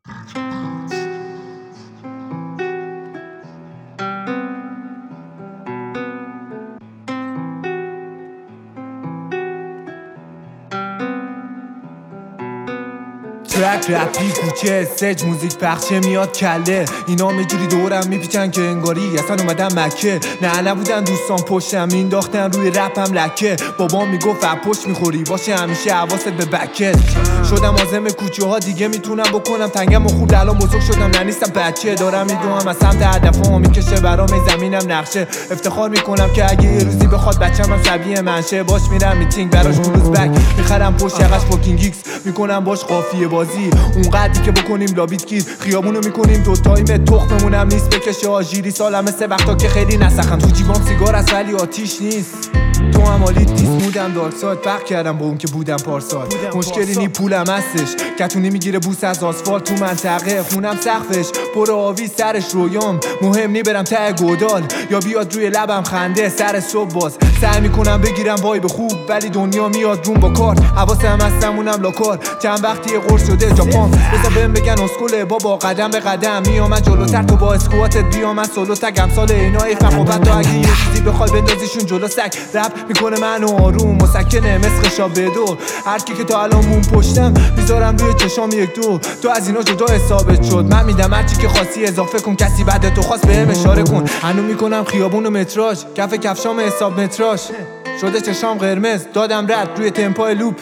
ترک رپی کوچه سج موزیک پخشه میاد کله اینا میجوری دورم میپیچن که انگاری اصلا اومدن مکه. نه نبودن دوستان پشتم مینداختن روی رپم لکه. بابا میگفت پشت میخوری باشه همیشه حواست به بکت. شدم عازم کوچه ها دیگه میتونم بکنم تنگم و خود الان بزرگ شدم ننیستم بچه. دارم میدونم از سمت هدفم میکشه برام زمینم نقشه. افتخار میکنم که اگه یه روزی بخواد بچم هم شبیه منشه. باش میرم میتینگ براش کروز بک میخرم پشت یقش فاکینگ ایکس میکنم باش قافیه بازی. اونقدری که بکنیم لابیت گیر خیابونو میکنیم دوتاییم تخممونم نیست بکشه آژیری. سالم سه وقتا که خیلی نسخم تو جیبام سیگار است ولی آتیش نیست. تو هم حالیت نیست مودم دارک ساید فرق کردم با اون که بودم پارسال. مشکلی نی پولم هستش کتونی میگیره بوس از آسفالت تو منطقه خونم سقفش پر آوی سرش رویام مهم نی برم ته گودال یا بیاد روی لبم خنده سر صبح باز. سعی میکنم بگیرم وایب خوب ولی دنیا میاد روم با کار. حواسم هستمونم لاکار چند وقتی قرص شده ژاپن. بذار بهم بگن اسکله بابا قدم به قدم میام جلوتر تو با اسکواتت بیام من سولو تگم سال اینا فقط تو اگه یه چیزی بخوای بندازیشون جلو سگ رپ میکنه منو آروم مسکنه مسخ شاب بدو. هر کی که تا الان مون پشتم میذارم روی چشام یک دو. تو از اینا جدا حسابت شد من میدم هر چی که خواستی اضافه کن. کسی بعد تو خواست بهم اشاره کن. هنو میکنم خیابون و متراژ کف کفشام حساب متراژ شده چشام قرمز دادم رد روی تمپای لوپ.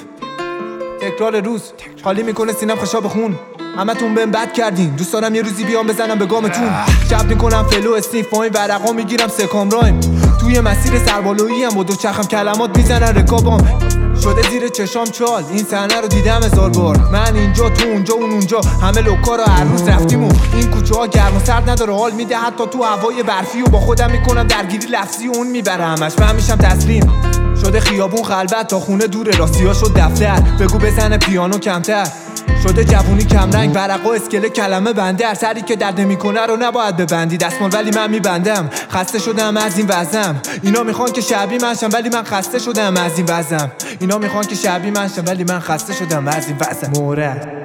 تکرار روز حالی میکنه سینم خشاب خون. همتون بهم بد کردین دوست دارم یه روزی بیام بزنم به گامتون. شب میکنم فلو اسنیف پایین ورقا میگیرم سکام رایم. توی مسیر سربالایی هم با دو چرخم کلمات میزنن رکابام. شده زیر چشام چال این صحنه رو دیدم 1000 بار. من اینجا تو اونجا اون اونجا همه لوکا رو هر روز رفتیم و این کوچه ها گرم و سرد نداره حال میده حتی تو هوای برفی. و با خودم میکنم درگیری لفظی و اون میبره همش من میشم تسلیم. شده خیابون خلوت تا خونه دوره راستی شد دفتر. بگو بزنه پیانو کمتر شده جوونی کم رنگ ورقا اسکله کلمه بندر. سری که درد نمیکنه رو نباید ببندی دستمال ولی من میبندم. خسته شدم از این وضعم اینا میخوان که شبیه من شم ولی من خسته شدم از این وضعم. اینا میخوان که شبیه من شم ولی من خسته شدم از این وضعم. مورد